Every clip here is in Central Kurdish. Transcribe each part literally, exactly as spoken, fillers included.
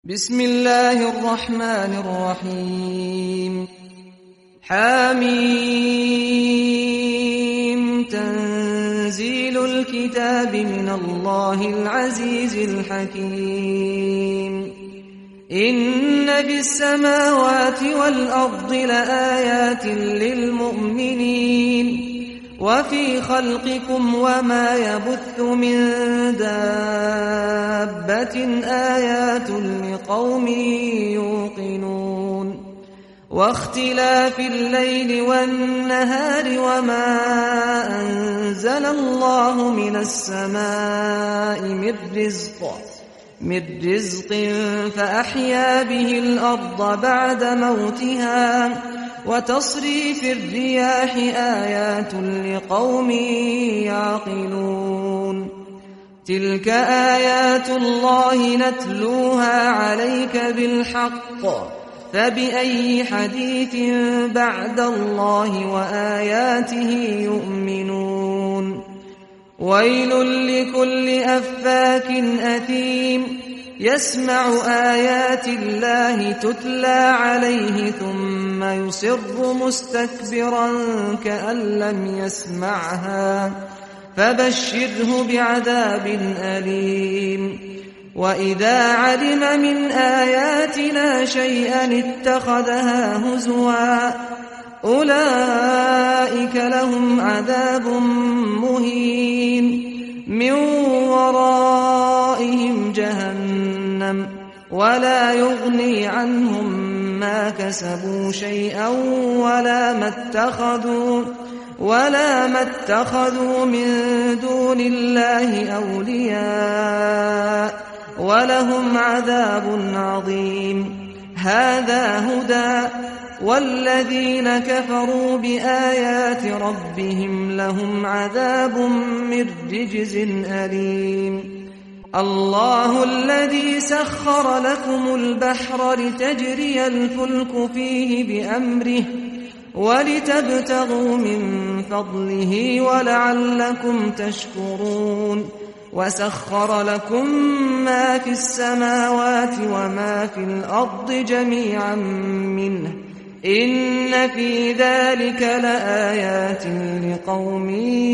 بسم الله الرحمن الرحيم حميم تنزيل الكتاب من الله العزيز الحكيم إن في السماوات والأرض لآيات للمؤمنين وفي خلقكم وما يبث من دابة آيات لقوم يوقنون واختلاف الليل والنهار وما أنزل الله من السماء من رزق من رزق فأحيا به الأرض بعد موتها وتصريف الرياح آيات لقوم يعقلون تلك آيات الله نتلوها عليك بالحق فبأي حديث بعد الله وآياته يؤمنون ويل لكل أفاك أثيم يسمع آيات الله تتلى عليه ثم يصر مستكبرا كأن لم يسمعها فبشره بعذاب أليم وإذا علم من آياتنا شيئا اتخذها هزوا أولئك لهم عذاب مهين من ورائهم جهنم ولا يغني عنهم ما كسبوا شيئا ولا ما اتخذوا ولا ما اتخذوا من دون الله أولياء ولهم عذاب عظيم هذا هدى والذين كفروا بآيات ربهم لهم عذاب من رجز أليم الله الذي سخر لكم البحر لتجري الفلك فيه بأمره ولتبتغوا من فضله ولعلكم تشكرون وسخر لكم ما في السماوات وما في الأرض جميعا منه إن في ذلك لآيات لقوم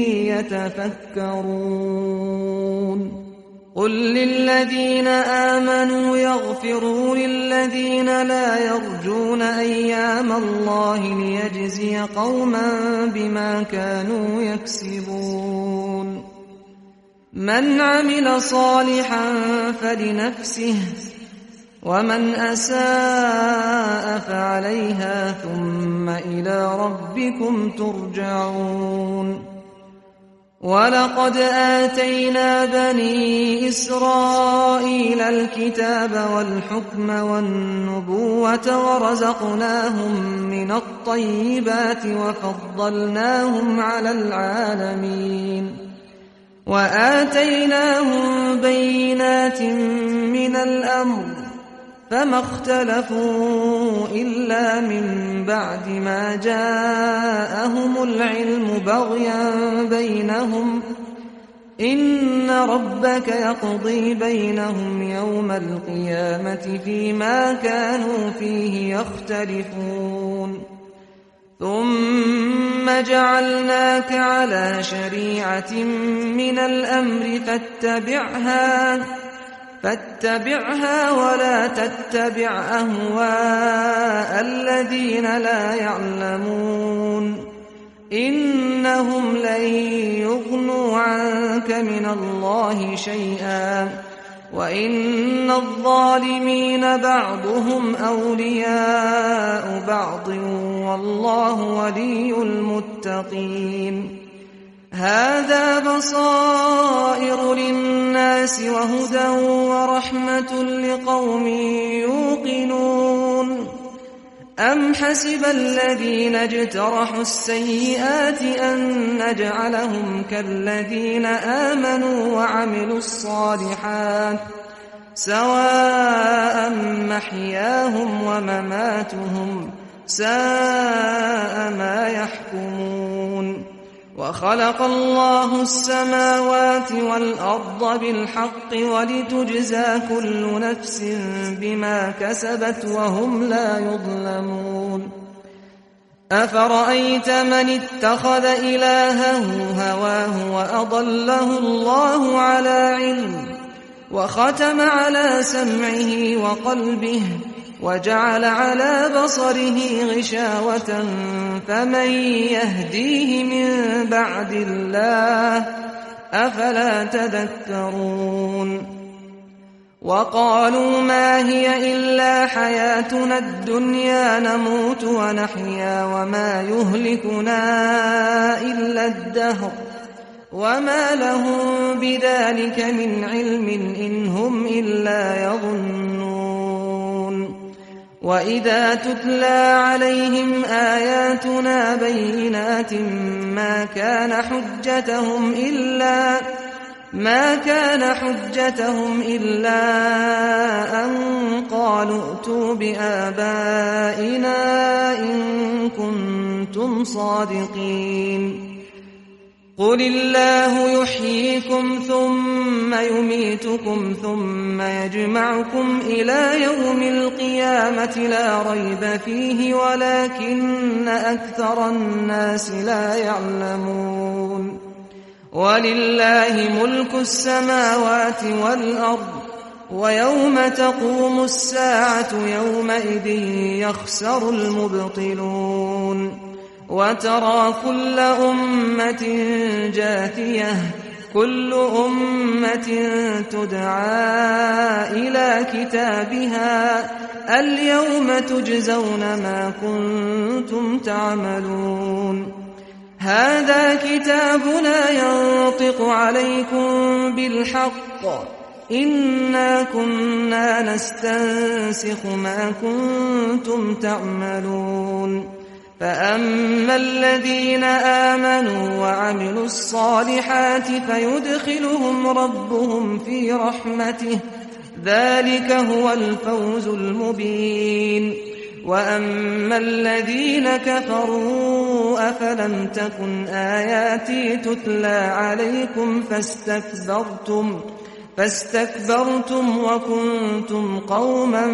يتفكرون قل للذين آمنوا يغفروا للذين لا يرجون أيام الله ليجزي قوما بما كانوا يكسبون من عمل صالحا فلنفسه ومن أساء فعليها ثم إلى ربكم ترجعون ولقد آتينا بني إسرائيل الكتاب والحكم والنبوة ورزقناهم من الطيبات وفضلناهم على العالمين وآتيناهم بينات من الأمر فما اختلفوا إلا من بعد ما جاءهم العلم بغيا بينهم إن ربك يقضي بينهم يوم القيامة فيما كانوا فيه يختلفون ثم جعلناك على شريعة من الأمر فاتبعها فاتبعها ولا تتبع أهواء الذين لا يعلمون إنهم لن يغنوا عنك من الله شيئا وإن الظالمين بعضهم أولياء بعض والله ولي المتقين هذا بصائر للناس وهدى ورحمة لقوم يوقنون أم حسب الذين اجترحوا السيئات أن نجعلهم كالذين آمنوا وعملوا الصالحات سواء محياهم ومماتهم ساء ما يحكمون وخلق الله السماوات والأرض بالحق ولتجزى كل نفس بما كسبت وهم لا يظلمون أفرأيت من اتخذ إلهه هواه وأضله الله على علم وختم على سمعه وقلبه وجعل على بصره غشاوة فمن يهديه من بعد الله أفلا تذكرون وقالوا ما هي إلا حياتنا الدنيا نموت ونحيا وما يهلكنا إلا الدهر وما لهم بذلك من علم إن هم إلا يظنون وإذا تتلى عليهم آياتنا بينات ما كان حجتهم إلا ما كان حجتهم إلا أن قالوا ائتوا بآبائنا إن كنتم صادقين قل الله يحييكم ثم يميتكم ثم يجمعكم إلى يوم القيامة لا ريب فيه ولكن أكثر الناس لا يعلمون ولله ملك السماوات والأرض ويوم تقوم الساعة يومئذ يخسر المبطلون وترى كل أمة جاثية كل أمة تدعى إلى كتابها اليوم تجزون ما كنتم تعملون هذا كتابنا ينطق عليكم بالحق إنا كنا نستنسخ ما كنتم تعملون فأما الذين آمنوا وعملوا الصالحات فيدخلهم ربهم في رحمته ذلك هو الفوز المبين وأما الذين كفروا أفلم تكن آياتي تتلى عليكم فاستكبرتم فاستكبرتم وكنتم قوما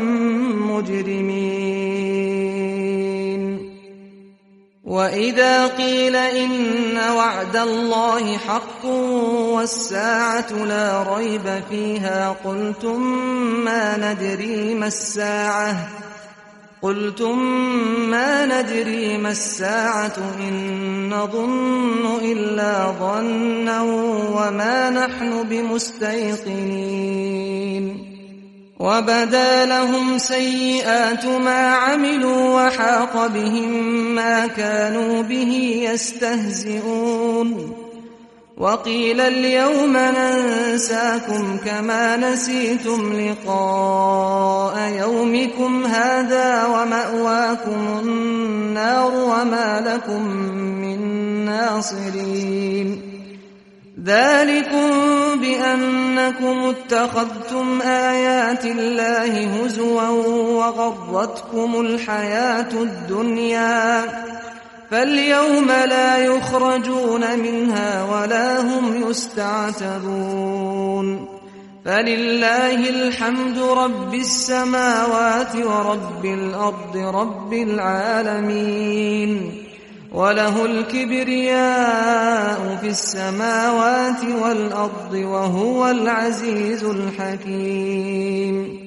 مجرمين وإذا قيل إن وعد الله حق والساعة لا ريب فيها قلتم ما ندري ما الساعة قلتم ما ندري ما الساعة إن نظن إلا ظنا وما نحن بمستيقنين وبدا لهم سيئات ما عملوا وحاق بهم ما كانوا به يستهزئون وقيل اليوم ننساكم كما نسيتم لقاء يومكم هذا ومأواكم النار وما لكم من ناصرين ذلكم بأنكم اتخذتم آيات الله هزوا وغرتكم الحياة الدنيا فاليوم لا يخرجون منها ولا هم يستعتبون فلله الحمد رب السماوات ورب الأرض رب العالمين وله الكبرياء في السماوات والأرض وهو العزيز الحكيم